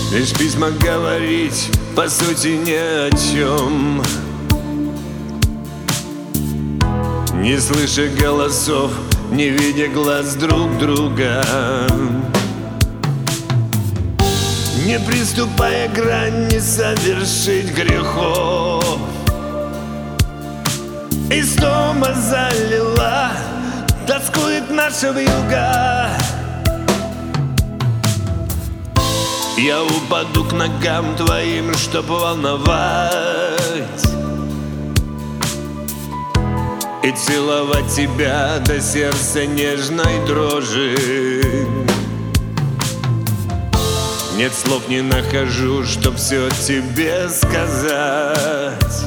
Лишь письма говорить, по сути, ни о чем. Не слыша голосов, не видя глаз друг друга, не приступая к грани совершить грехов. Истома залила, тоскует наша вьюга. Я упаду к ногам твоим, чтоб волновать и целовать тебя до сердца нежной дрожи. Нет слов, не нахожу, чтоб все тебе сказать.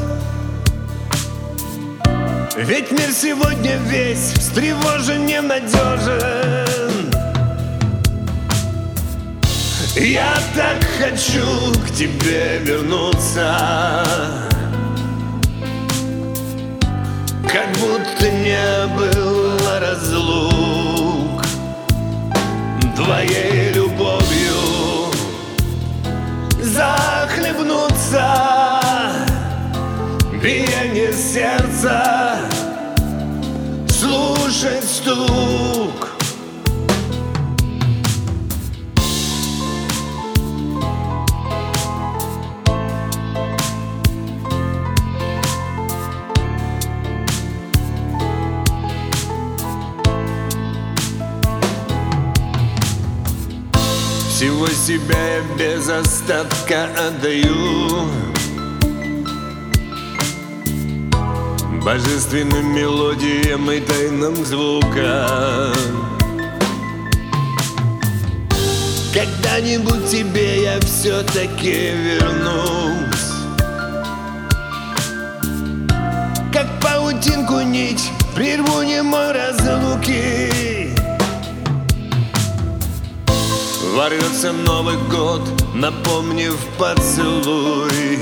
Ведь мир сегодня весь встревожен, ненадежен. Я так хочу к тебе вернуться, как будто не было разлук. Твоей любовью захлебнуться, биение сердца, слушать стук. Всего себя я без остатка отдаю божественным мелодиям и тайным звукам. Когда-нибудь тебе я все-таки вернусь, как паутинку нить прерву немой разлуки. Ворвется Новый год, напомнив поцелуй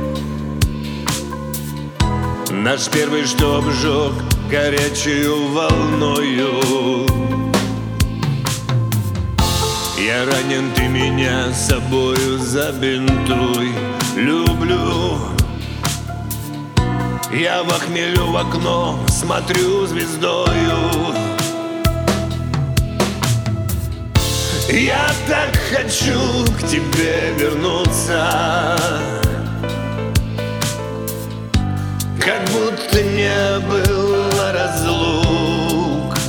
наш первый, что обжег горячую волною. Я ранен, ты меня собою забинтуй. Люблю, я в охмелю в окно смотрю звездою. Я так хочу к тебе вернуться, как будто не было разлук.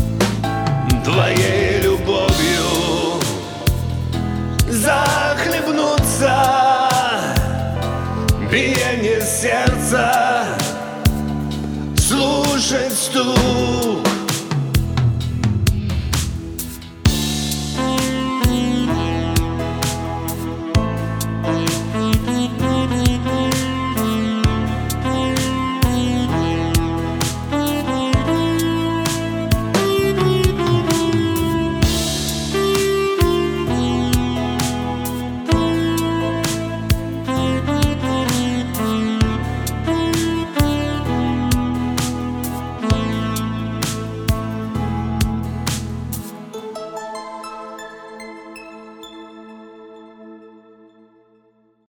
Твоей любовью захлебнуться, биение сердца, слушать стук.